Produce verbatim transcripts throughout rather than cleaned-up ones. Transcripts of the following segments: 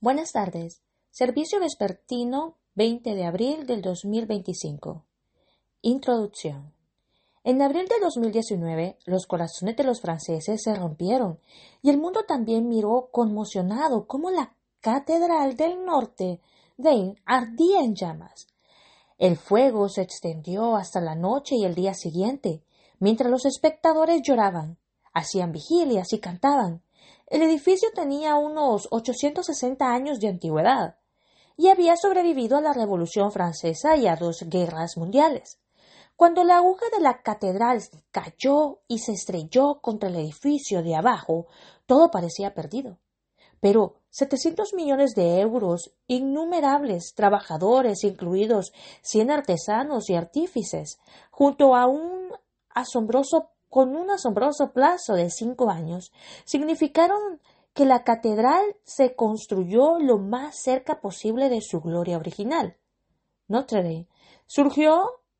Buenas tardes. Servicio vespertino veinte de abril del dos mil veinticinco. Introducción. En abril de dos mil diecinueve, los corazones de los franceses se rompieron y el mundo también miró conmocionado cómo la Catedral del Norte Dame ardía en llamas. El fuego se extendió hasta la noche y el día siguiente, mientras los espectadores lloraban, hacían vigilias y cantaban. El edificio tenía unos ochocientos sesenta años de antigüedad y había sobrevivido a la Revolución Francesa y a dos guerras mundiales. Cuando la aguja de la catedral cayó y se estrelló contra el edificio de abajo, todo parecía perdido. Pero setecientos millones de euros, innumerables trabajadores, incluidos cien artesanos y artífices, junto a un asombroso con un asombroso plazo de cinco años, significaron que la catedral se construyó lo más cerca posible de su gloria original. Notre Dame surgió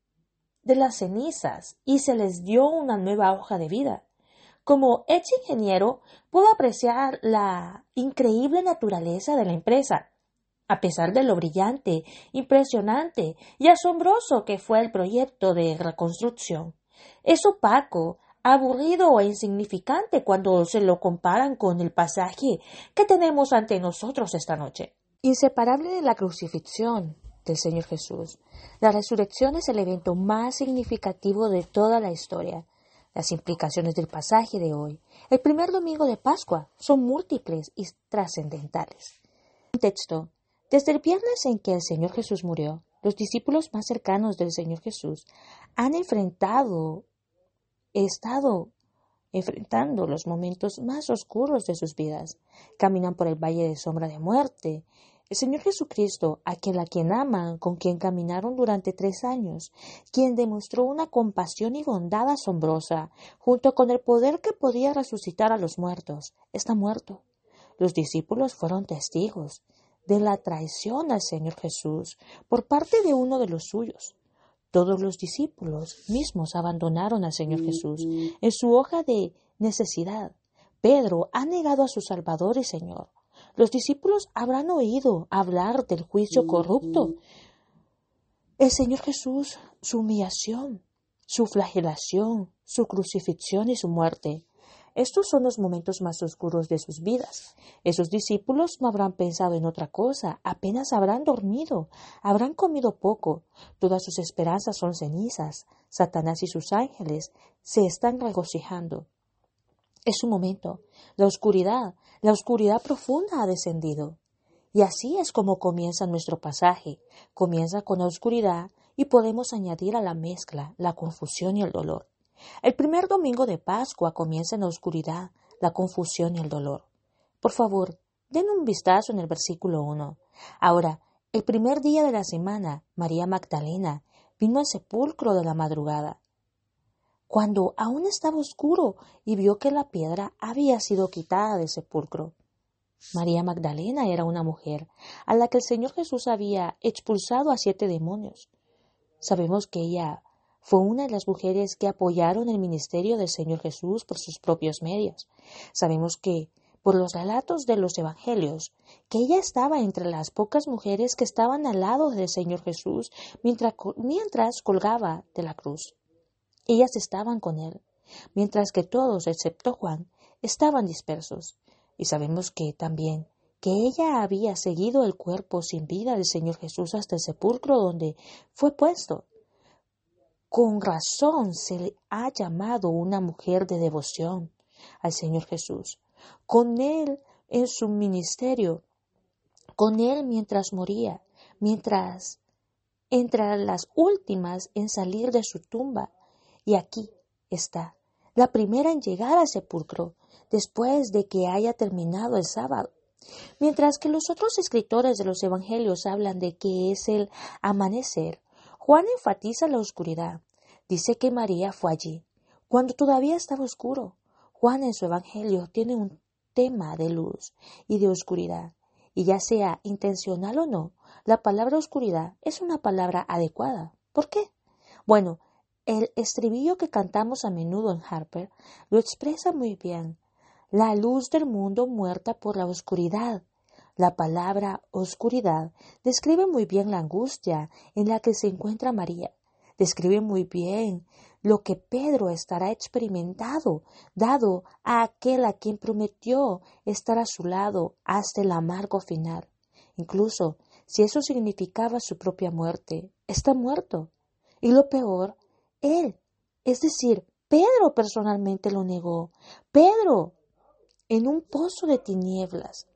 de las cenizas y se les dio una nueva hoja de vida. Como ex ingeniero, pudo apreciar la increíble naturaleza de la empresa, a pesar de lo brillante, impresionante y asombroso que fue el proyecto de reconstrucción. Es opaco, aburrido e insignificante cuando se lo comparan con el pasaje que tenemos ante nosotros esta noche. Inseparable de la crucifixión del Señor Jesús, la resurrección es el evento más significativo de toda la historia. Las implicaciones del pasaje de hoy, el primer domingo de Pascua, son múltiples y trascendentales. Contexto. Desde el viernes en que el Señor Jesús murió, los discípulos más cercanos del Señor Jesús han enfrentado, estado enfrentando los momentos más oscuros de sus vidas. Caminan por el valle de sombra de muerte. El Señor Jesucristo, a quien a quien aman, con quien caminaron durante tres años, quien demostró una compasión y bondad asombrosa, junto con el poder que podía resucitar a los muertos, está muerto. Los discípulos fueron testigos de la traición al Señor Jesús por parte de uno de los suyos. Todos los discípulos mismos abandonaron al Señor Jesús en su hoja de necesidad. Pedro ha negado a su Salvador y Señor. Los discípulos habrán oído hablar del juicio corrupto. El Señor Jesús, su humillación, su flagelación, su crucifixión y su muerte. Estos son los momentos más oscuros de sus vidas. Esos discípulos no habrán pensado en otra cosa, apenas habrán dormido, habrán comido poco. Todas sus esperanzas son cenizas. Satanás y sus ángeles se están regocijando. Es su momento. La oscuridad, la oscuridad profunda ha descendido. Y así es como comienza nuestro pasaje. Comienza con la oscuridad y podemos añadir a la mezcla la confusión y el dolor. El primer domingo de Pascua comienza en la oscuridad, la confusión y el dolor. Por favor, den un vistazo en el versículo uno. Ahora, el primer día de la semana, María Magdalena vino al sepulcro de la madrugada, cuando aún estaba oscuro, y vio que la piedra había sido quitada del sepulcro. María Magdalena era una mujer a la que el Señor Jesús había expulsado a siete demonios. Sabemos que ella fue una de las mujeres que apoyaron el ministerio del Señor Jesús por sus propios medios. Sabemos que, por los relatos de los evangelios, que ella estaba entre las pocas mujeres que estaban al lado del Señor Jesús mientras, mientras colgaba de la cruz. Ellas estaban con él, mientras que todos, excepto Juan, estaban dispersos. Y sabemos que también que ella había seguido el cuerpo sin vida del Señor Jesús hasta el sepulcro donde fue puesto. Con razón se le ha llamado una mujer de devoción al Señor Jesús. Con él en su ministerio, con él mientras moría, mientras entre las últimas en salir de su tumba. Y aquí está, la primera en llegar al sepulcro, después de que haya terminado el sábado. Mientras que los otros escritores de los evangelios hablan de que es el amanecer, Juan enfatiza la oscuridad. Dice que María fue allí, cuando todavía estaba oscuro. Juan en su evangelio tiene un tema de luz y de oscuridad, y ya sea intencional o no, la palabra oscuridad es una palabra adecuada. ¿Por qué? Bueno, el estribillo que cantamos a menudo en Harper lo expresa muy bien. La luz del mundo muerta por la oscuridad, La palabra oscuridad describe muy bien la angustia en la que se encuentra María. Describe muy bien lo que Pedro estará experimentado, dado a aquel a quien prometió estar a su lado hasta el amargo final. Incluso si eso significaba su propia muerte, está muerto. Y lo peor, él, es decir, Pedro personalmente lo negó. Pedro, en un pozo de tinieblas.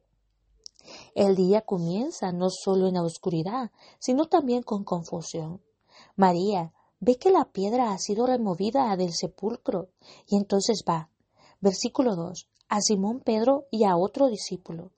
El día comienza no solo en la oscuridad, sino también con confusión. María ve que la piedra ha sido removida del sepulcro y entonces va, versículo dos, a Simón Pedro y a otro discípulo,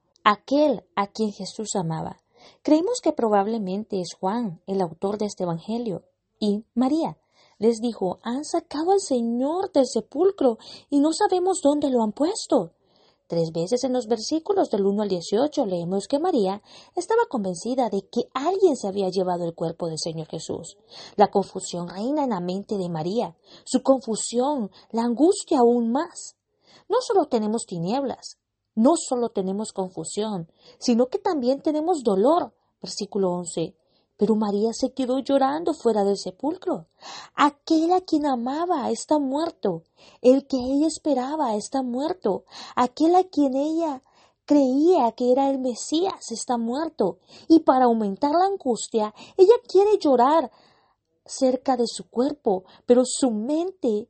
aquel a quien Jesús amaba. Creemos que probablemente es Juan, el autor de este evangelio, y María les dijo, han sacado al Señor del sepulcro y no sabemos dónde lo han puesto. Tres veces en los versículos del uno al dieciocho leemos que María estaba convencida de que alguien se había llevado el cuerpo del Señor Jesús. La confusión reina en la mente de María. Su confusión la angustia aún más. No solo tenemos tinieblas, no solo tenemos confusión, sino que también tenemos dolor. Versículo once. Pero María se quedó llorando fuera del sepulcro. Aquel a quien amaba está muerto. El que ella esperaba está muerto. Aquel a quien ella creía que era el Mesías está muerto. Y para aumentar la angustia, ella quiere llorar cerca de su cuerpo, pero su mente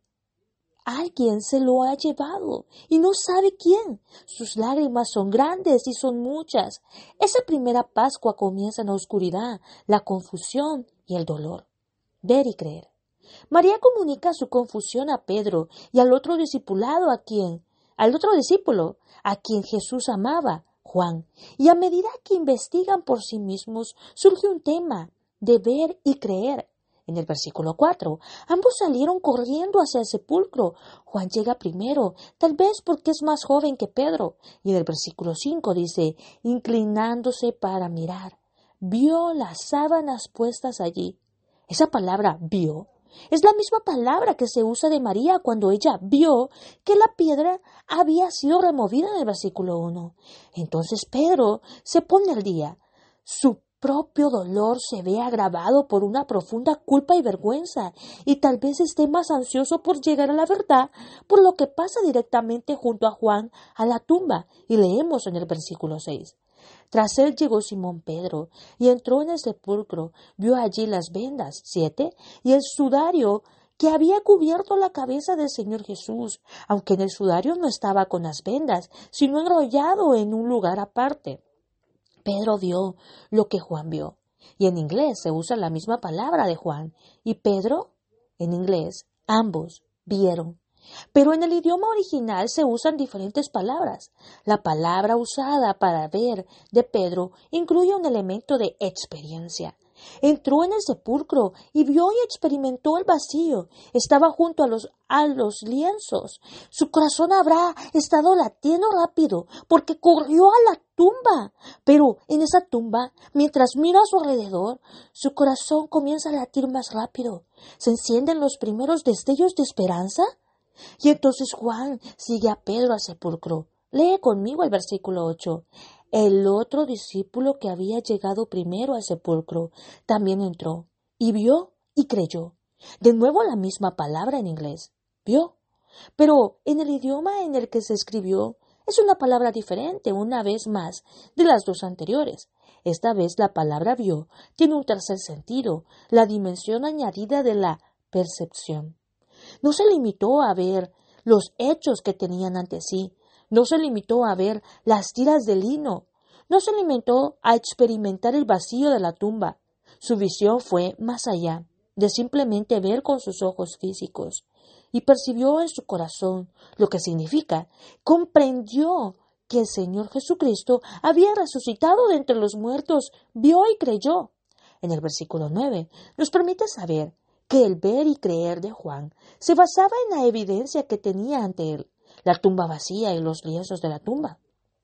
alguien se lo ha llevado y no sabe quién. Sus lágrimas son grandes y son muchas. Esa primera Pascua comienza en la oscuridad, la confusión y el dolor. Ver y creer. María comunica su confusión a Pedro y al otro discipulado a quien, al otro discípulo a quien Jesús amaba, Juan. Y a medida que investigan por sí mismos, surge un tema de ver y creer. En el versículo cuatro, ambos salieron corriendo hacia el sepulcro. Juan llega primero, tal vez porque es más joven que Pedro. Y en el versículo cinco dice, inclinándose para mirar, vio las sábanas puestas allí. Esa palabra vio es la misma palabra que se usa de María cuando ella vio que la piedra había sido removida en el versículo uno. Entonces Pedro se pone al día. Su propio dolor se ve agravado por una profunda culpa y vergüenza, y tal vez esté más ansioso por llegar a la verdad, por lo que pasa directamente junto a Juan a la tumba, y leemos en el versículo seis. Tras él llegó Simón Pedro, y entró en el sepulcro, vio allí las vendas, siete, y el sudario que había cubierto la cabeza del Señor Jesús, aunque en el sudario no estaba con las vendas, sino enrollado en un lugar aparte. Pedro vio lo que Juan vio, y en inglés se usa la misma palabra de Juan, y Pedro, en inglés, ambos vieron. Pero en el idioma original se usan diferentes palabras. La palabra usada para ver de Pedro incluye un elemento de experiencia. Entró en el sepulcro y vio y experimentó el vacío. Estaba junto a los, a los lienzos. Su corazón habrá estado latiendo rápido porque corrió a la tumba. Pero en esa tumba, mientras mira a su alrededor, su corazón comienza a latir más rápido. Se encienden los primeros destellos de esperanza. Y entonces Juan sigue a Pedro al sepulcro. Lee conmigo el versículo ocho. El otro discípulo que había llegado primero al sepulcro también entró y vio y creyó. De nuevo la misma palabra en inglés, vio. Pero en el idioma en el que se escribió es una palabra diferente una vez más de las dos anteriores. Esta vez la palabra vio tiene un tercer sentido, la dimensión añadida de la percepción. No se limitó a ver los hechos que tenían ante sí, no se limitó a ver las tiras de lino, no se limitó a experimentar el vacío de la tumba. Su visión fue más allá de simplemente ver con sus ojos físicos y percibió en su corazón lo que significa, comprendió que el Señor Jesucristo había resucitado de entre los muertos, vio y creyó. En el versículo nueve nos permite saber que el ver y creer de Juan se basaba en la evidencia que tenía ante él, la tumba vacía y los lienzos de la tumba.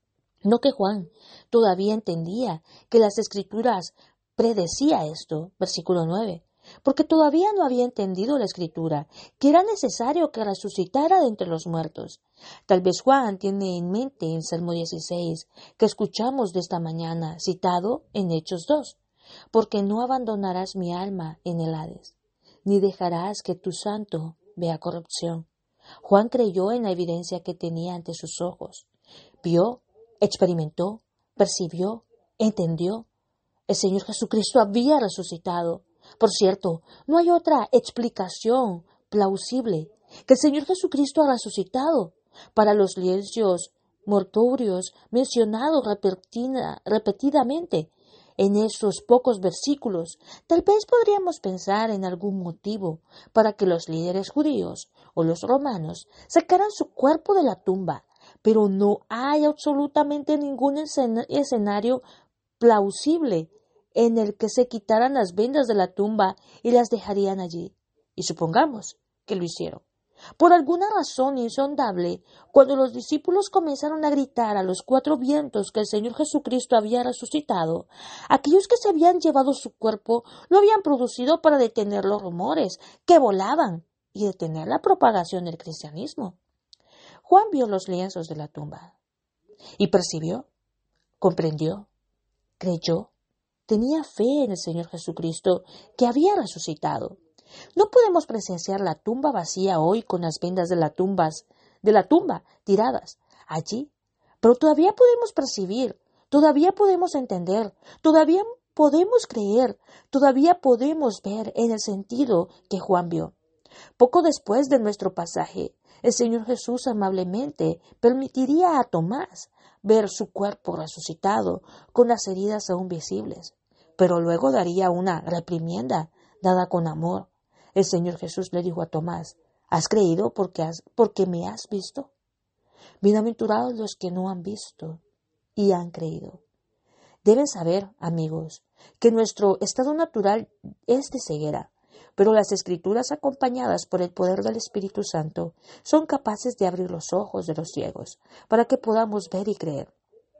No que Juan todavía entendía que las Escrituras predecía esto, versículo nueve, porque todavía no había entendido la Escritura, que era necesario que resucitara de entre los muertos. Tal vez Juan tiene en mente el Salmo dieciséis, que escuchamos de esta mañana, citado en Hechos dos, porque no abandonarás mi alma en el Hades, ni dejarás que tu santo vea corrupción. Juan creyó en la evidencia que tenía ante sus ojos. Vio, experimentó, percibió, entendió. El Señor Jesucristo había resucitado. Por cierto, no hay otra explicación plausible que el Señor Jesucristo ha resucitado. Para los lienzos mortuorios mencionados repetida, repetidamente en esos pocos versículos, tal vez podríamos pensar en algún motivo para que los líderes judíos o los romanos sacaran su cuerpo de la tumba, pero no hay absolutamente ningún escenario plausible en el que se quitaran las vendas de la tumba y las dejarían allí. Y supongamos que lo hicieron. Por alguna razón insondable, cuando los discípulos comenzaron a gritar a los cuatro vientos que el Señor Jesucristo había resucitado, aquellos que se habían llevado su cuerpo lo habían producido para detener los rumores que volaban y detener la propagación del cristianismo. Juan vio los lienzos de la tumba y percibió, comprendió, creyó, tenía fe en el Señor Jesucristo que había resucitado. No podemos presenciar la tumba vacía hoy con las vendas de, la tumbas, de la tumba tiradas allí, pero todavía podemos percibir, todavía podemos entender, todavía podemos creer, todavía podemos ver en el sentido que Juan vio. Poco después de nuestro pasaje, el Señor Jesús amablemente permitiría a Tomás ver su cuerpo resucitado con las heridas aún visibles, pero luego daría una reprimienda dada con amor. El Señor Jesús le dijo a Tomás: ¿has creído porque, has, porque me has visto? Bienaventurados los que no han visto y han creído. Deben saber, amigos, que nuestro estado natural es de ceguera, pero las Escrituras, acompañadas por el poder del Espíritu Santo, son capaces de abrir los ojos de los ciegos para que podamos ver y creer.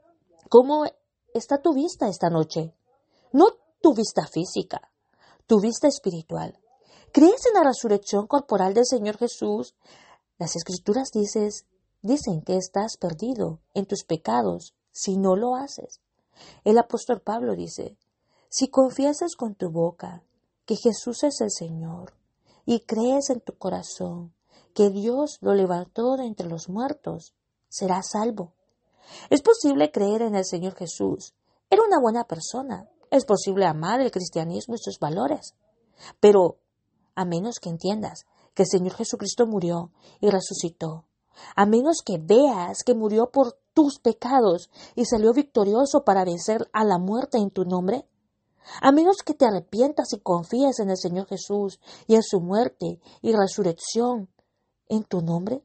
¿Cómo está tu vista esta noche? No tu vista física, tu vista espiritual. ¿Crees en la resurrección corporal del Señor Jesús? Las Escrituras dices, dicen que estás perdido en tus pecados si no lo haces. El apóstol Pablo dice: si confiesas con tu boca que Jesús es el Señor y crees en tu corazón que Dios lo levantó de entre los muertos, serás salvo. Es posible creer en el Señor Jesús. Era una buena persona. Es posible amar el cristianismo y sus valores. Pero, a menos que entiendas que el Señor Jesucristo murió y resucitó, a menos que veas que murió por tus pecados y salió victorioso para vencer a la muerte en tu nombre, a menos que te arrepientas y confíes en el Señor Jesús y en su muerte y resurrección en tu nombre,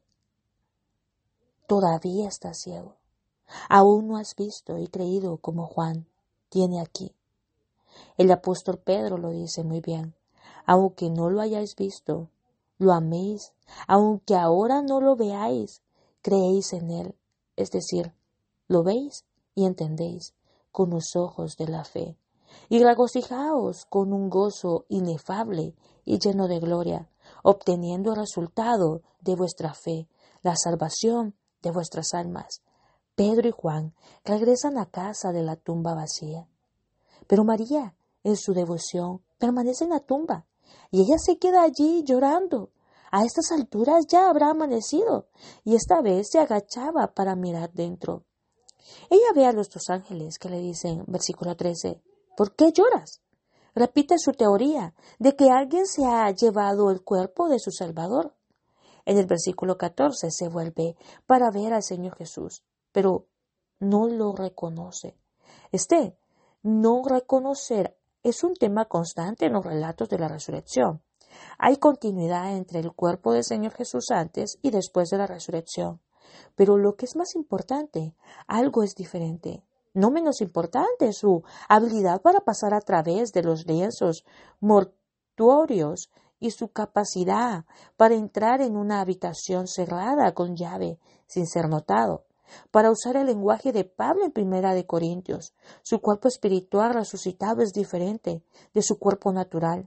todavía estás ciego. Aún no has visto y creído como Juan tiene aquí. El apóstol Pedro lo dice muy bien: aunque no lo hayáis visto, lo améis, aunque ahora no lo veáis, creéis en él. Es decir, lo veis y entendéis con los ojos de la fe. Y regocijaos con un gozo inefable y lleno de gloria, obteniendo el resultado de vuestra fe, la salvación de vuestras almas. Pedro y Juan regresan a casa de la tumba vacía. Pero María, en su devoción, permanece en la tumba y ella se queda allí llorando. A estas alturas ya habrá amanecido y esta vez se agachaba para mirar dentro. Ella ve a los dos ángeles que le dicen, versículo trece, ¿por qué lloras? Repite su teoría de que alguien se ha llevado el cuerpo de su Salvador. En el versículo catorce se vuelve para ver al Señor Jesús, pero no lo reconoce. Este no reconocer es un tema constante en los relatos de la resurrección. Hay continuidad entre el cuerpo del Señor Jesús antes y después de la resurrección. Pero lo que es más importante, algo es diferente. No menos importante, su habilidad para pasar a través de los lienzos mortuorios y su capacidad para entrar en una habitación cerrada con llave sin ser notado. Para usar el lenguaje de Pablo en Primera de Corintios, su cuerpo espiritual resucitado es diferente de su cuerpo natural.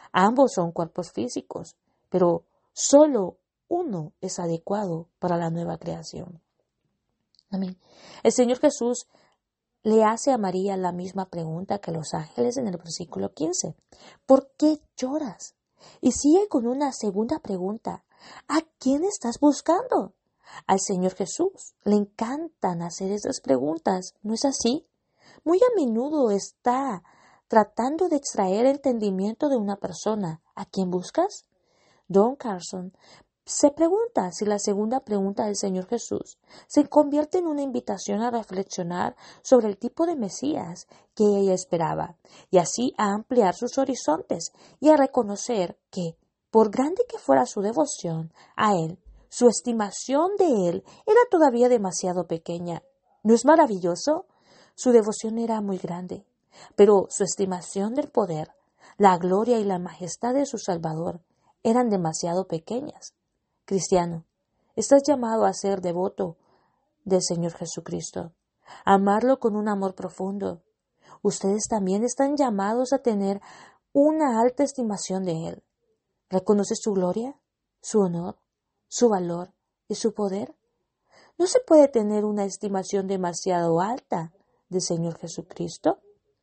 Ambos son cuerpos físicos, pero solo uno es adecuado para la nueva creación. Amén. El Señor Jesús le hace a María la misma pregunta que los ángeles en el versículo quince. ¿Por qué lloras? Y sigue con una segunda pregunta. ¿A quién estás buscando? Al Señor Jesús le encantan hacer esas preguntas, ¿no es así? Muy a menudo está tratando de extraer entendimiento de una persona. ¿A quién buscas? Don Carson se pregunta si la segunda pregunta del Señor Jesús se convierte en una invitación a reflexionar sobre el tipo de Mesías que ella esperaba, y así a ampliar sus horizontes y a reconocer que, por grande que fuera su devoción a Él, su estimación de Él era todavía demasiado pequeña. ¿No es maravilloso? Su devoción era muy grande, pero su estimación del poder, la gloria y la majestad de su Salvador eran demasiado pequeñas. Cristiano, estás llamado a ser devoto del Señor Jesucristo, a amarlo con un amor profundo. Ustedes también están llamados a tener una alta estimación de Él. ¿Reconoces su gloria, su honor, su valor y su poder? ¿No se puede tener una estimación demasiado alta del Señor Jesucristo?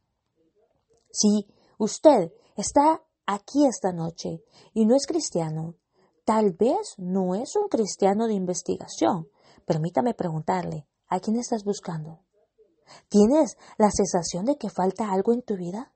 Si usted está aquí esta noche y no es cristiano, tal vez no es un cristiano de investigación. Permítame preguntarle, ¿a quién estás buscando? ¿Tienes la sensación de que falta algo en tu vida?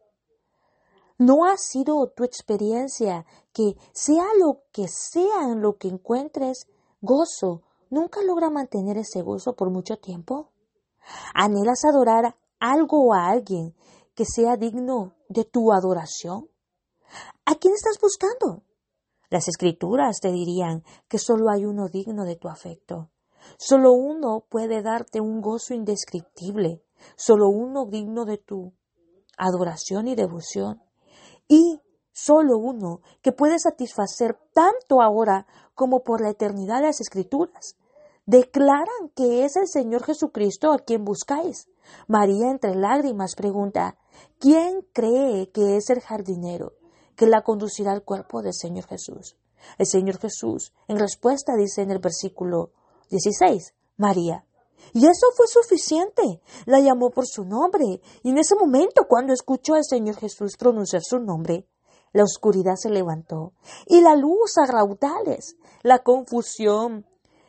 ¿No ha sido tu experiencia que sea lo que sea en lo que encuentres gozo, nunca logra mantener ese gozo por mucho tiempo? ¿Anhelas adorar algo o a alguien que sea digno de tu adoración? ¿A quién estás buscando? Las Escrituras te dirían que solo hay uno digno de tu afecto. Solo uno puede darte un gozo indescriptible. Solo uno digno de tu adoración y devoción. Y solo uno que puede satisfacer tanto ahora como por la eternidad. Las Escrituras declaran que es el Señor Jesucristo a quien buscáis. María, entre lágrimas, pregunta, ¿quién cree que es el jardinero que la conducirá al cuerpo del Señor Jesús? El Señor Jesús, en respuesta, dice en el versículo dieciséis, María. Y eso fue suficiente. La llamó por su nombre. Y en ese momento, cuando escuchó al Señor Jesús pronunciar su nombre, la oscuridad se levantó y la luz a raudales. La confusión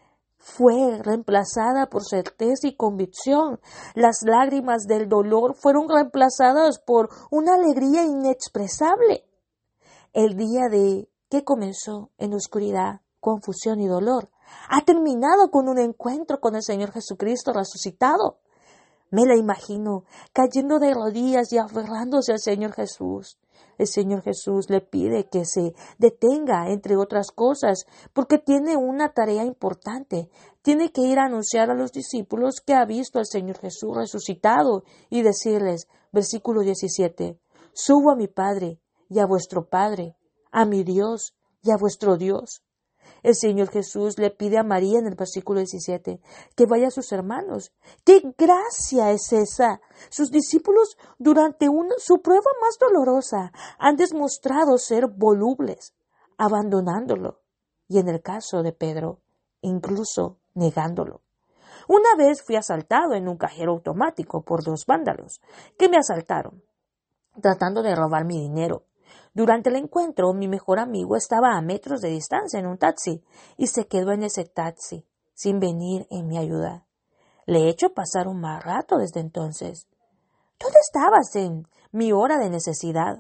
fue reemplazada por certeza y convicción. Las lágrimas del dolor fueron reemplazadas por una alegría inexpresable. El día de que comenzó en oscuridad, confusión y dolor, ha terminado con un encuentro con el Señor Jesucristo resucitado. Me la imagino cayendo de rodillas y aferrándose al Señor Jesús. El Señor Jesús le pide que se detenga, entre otras cosas, porque tiene una tarea importante. Tiene que ir a anunciar a los discípulos que ha visto al Señor Jesús resucitado y decirles, versículo diecisiete, subo a mi Padre y a vuestro Padre, a mi Dios y a vuestro Dios. El Señor Jesús le pide a María en el versículo diecisiete que vaya a sus hermanos. ¡Qué gracia es esa! Sus discípulos durante una, su prueba más dolorosa han demostrado ser volubles, abandonándolo. Y en el caso de Pedro, incluso negándolo. Una vez fui asaltado en un cajero automático por dos vándalos que me asaltaron, tratando de robar mi dinero. Durante el encuentro, mi mejor amigo estaba a metros de distancia en un taxi y se quedó en ese taxi, sin venir en mi ayuda. Le he hecho pasar un mal rato desde entonces. ¿Dónde estabas en mi hora de necesidad?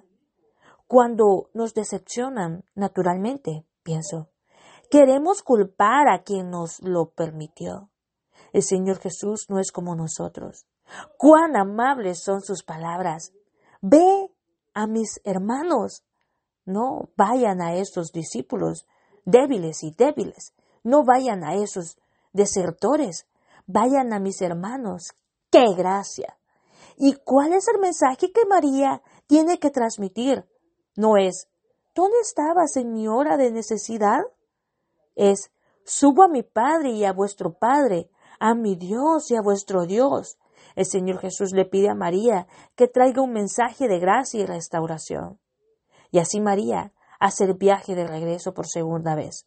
Cuando nos decepcionan, naturalmente, pienso, queremos culpar a quien nos lo permitió. El Señor Jesús no es como nosotros. ¡Cuán amables son sus palabras! Ve a mis hermanos. No vayan a esos discípulos débiles y débiles. No vayan a esos desertores. Vayan a mis hermanos. ¡Qué gracia! ¿Y cuál es el mensaje que María tiene que transmitir? No es, ¿dónde estabas en mi hora de necesidad? Es, subo a mi Padre y a vuestro Padre, a mi Dios y a vuestro Dios. El Señor Jesús le pide a María que traiga un mensaje de gracia y restauración. Y Y así María hace el viaje de regreso por segunda vez.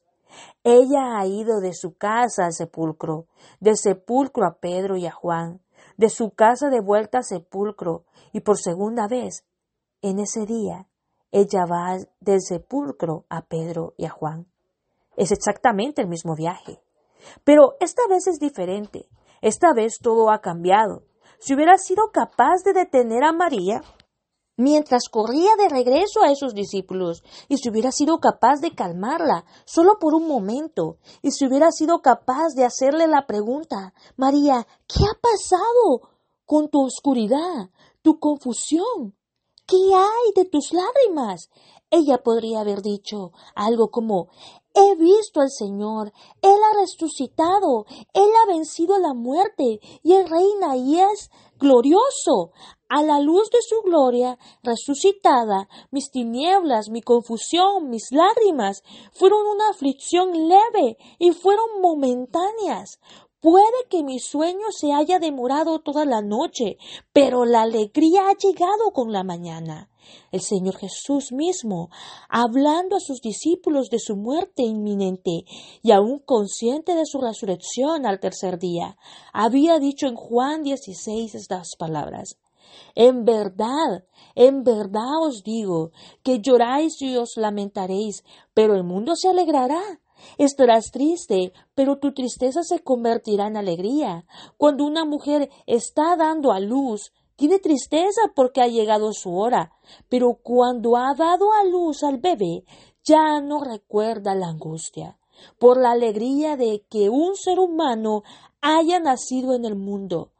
Ella ha ido de su casa al sepulcro, del sepulcro a Pedro y a Juan, de su casa de vuelta al sepulcro, y por segunda vez, en ese día, ella va del sepulcro a Pedro y a Juan. Es exactamente el mismo viaje. Pero esta vez es diferente. Esta vez todo ha cambiado. Si hubiera sido capaz de detener a María mientras corría de regreso a esos discípulos, y si hubiera sido capaz de calmarla solo por un momento, y si hubiera sido capaz de hacerle la pregunta: María, ¿qué ha pasado con tu oscuridad, tu confusión? ¿Qué hay de tus lágrimas? Ella podría haber dicho algo como: he visto al Señor, Él ha resucitado, Él ha vencido la muerte y Él reina y es glorioso. A la luz de su gloria resucitada, mis tinieblas, mi confusión, mis lágrimas fueron una aflicción leve y fueron momentáneas. Puede que mi sueño se haya demorado toda la noche, pero la alegría ha llegado con la mañana. El Señor Jesús mismo, hablando a sus discípulos de su muerte inminente y aún consciente de su resurrección al tercer día, había dicho en Juan dieciséis estas palabras: en verdad, en verdad os digo que lloráis y os lamentaréis, pero el mundo se alegrará. Estarás triste, pero tu tristeza se convertirá en alegría. Cuando una mujer está dando a luz, tiene tristeza porque ha llegado su hora, pero cuando ha dado a luz al bebé, ya no recuerda la angustia, por la alegría de que un ser humano haya nacido en el mundo.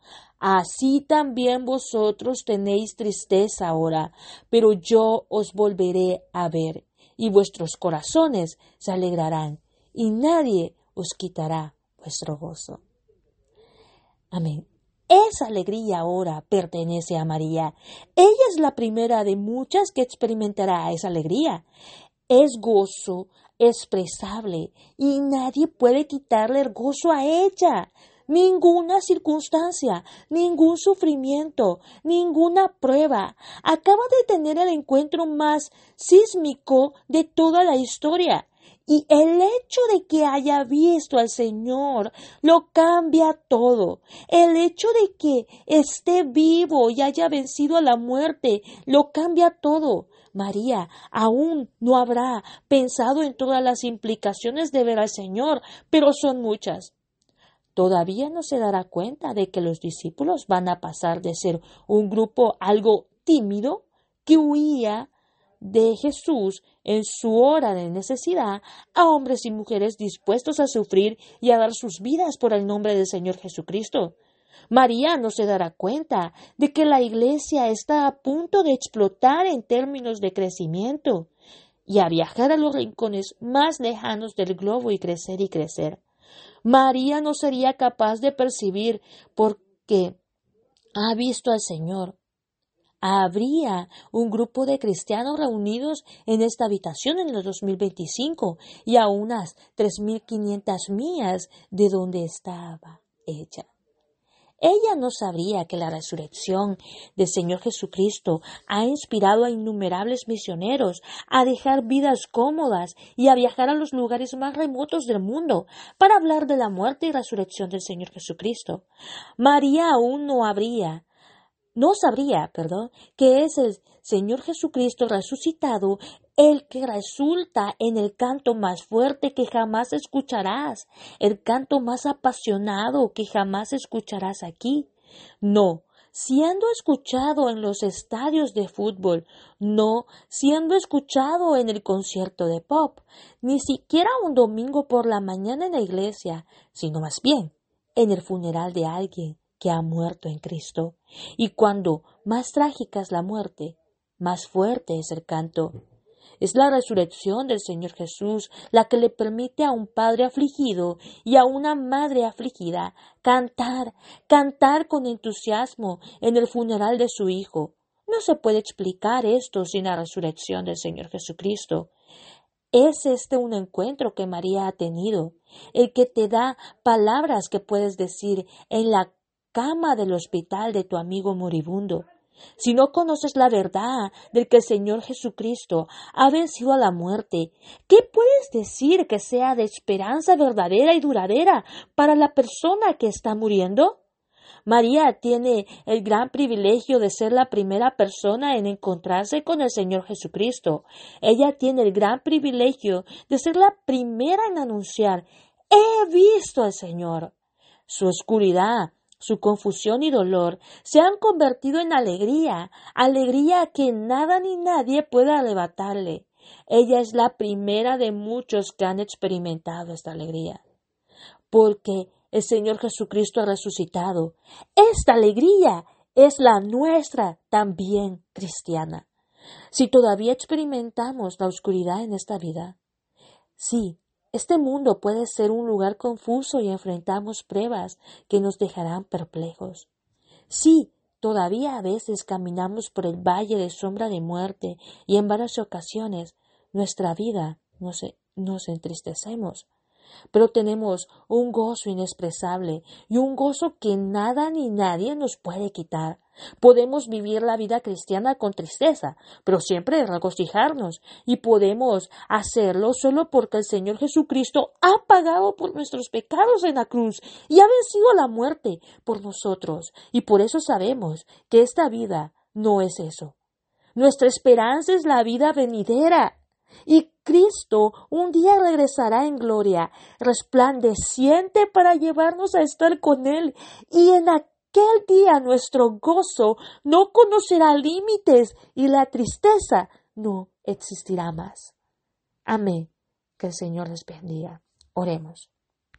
Así también vosotros tenéis tristeza ahora, pero yo os volveré a ver, y vuestros corazones se alegrarán, y nadie os quitará vuestro gozo. Amén. Esa alegría ahora pertenece a María. Ella es la primera de muchas que experimentará esa alegría. Es gozo expresable y nadie puede quitarle el gozo a ella. Ninguna circunstancia, ningún sufrimiento, ninguna prueba acaba de tener el encuentro más sísmico de toda la historia. Y el hecho de que haya visto al Señor lo cambia todo. El hecho de que esté vivo y haya vencido a la muerte lo cambia todo. María aún no habrá pensado en todas las implicaciones de ver al Señor, pero son muchas. Todavía no se dará cuenta de que los discípulos van a pasar de ser un grupo algo tímido que huía de Jesús en su hora de necesidad a hombres y mujeres dispuestos a sufrir y a dar sus vidas por el nombre del Señor Jesucristo. María no se dará cuenta de que la Iglesia está a punto de explotar en términos de crecimiento y a viajar a los rincones más lejanos del globo y crecer y crecer. María no sería capaz de percibir porque ha visto al Señor. Habría un grupo de cristianos reunidos en esta habitación en el dos mil veinticinco y a unas tres mil quinientas millas de donde estaba ella. Ella no sabría que la resurrección del Señor Jesucristo ha inspirado a innumerables misioneros a dejar vidas cómodas y a viajar a los lugares más remotos del mundo para hablar de la muerte y resurrección del Señor Jesucristo. María aún no habría No sabría, perdón, que es el Señor Jesucristo resucitado el que resulta en el canto más fuerte que jamás escucharás, el canto más apasionado que jamás escucharás aquí. No, siendo escuchado en los estadios de fútbol, no siendo escuchado en el concierto de pop, ni siquiera un domingo por la mañana en la iglesia, sino más bien en el funeral de alguien que ha muerto en Cristo. Y cuando más trágica es la muerte, más fuerte es el canto. Es la resurrección del Señor Jesús la que le permite a un padre afligido y a una madre afligida cantar, cantar con entusiasmo en el funeral de su hijo. No se puede explicar esto sin la resurrección del Señor Jesucristo. Es este un encuentro que María ha tenido, el que te da palabras que puedes decir en la cama del hospital de tu amigo moribundo. Si no conoces la verdad de que el Señor Jesucristo ha vencido a la muerte, ¿qué puedes decir que sea de esperanza verdadera y duradera para la persona que está muriendo? María tiene el gran privilegio de ser la primera persona en encontrarse con el Señor Jesucristo. Ella tiene el gran privilegio de ser la primera en anunciar: «He visto al Señor». Su oscuridad, su confusión y dolor se han convertido en alegría, alegría que nada ni nadie puede arrebatarle. Ella es la primera de muchos que han experimentado esta alegría. Porque el Señor Jesucristo ha resucitado. Esta alegría es la nuestra también cristiana. Si todavía experimentamos la oscuridad en esta vida, sí, este mundo puede ser un lugar confuso y enfrentamos pruebas que nos dejarán perplejos. Sí, todavía a veces caminamos por el valle de sombra de muerte y en varias ocasiones nuestra vida nos, nos entristecemos. Pero tenemos un gozo inexpresable y un gozo que nada ni nadie nos puede quitar. Podemos vivir la vida cristiana con tristeza, pero siempre regocijarnos, y podemos hacerlo solo porque el Señor Jesucristo ha pagado por nuestros pecados en la cruz y ha vencido la muerte por nosotros, y por eso sabemos que esta vida no es eso. Nuestra esperanza es la vida venidera. Y Cristo un día regresará en gloria, resplandeciente para llevarnos a estar con Él. Y en aquel día nuestro gozo no conocerá límites y la tristeza no existirá más. Amén. Que el Señor les bendiga. Oremos.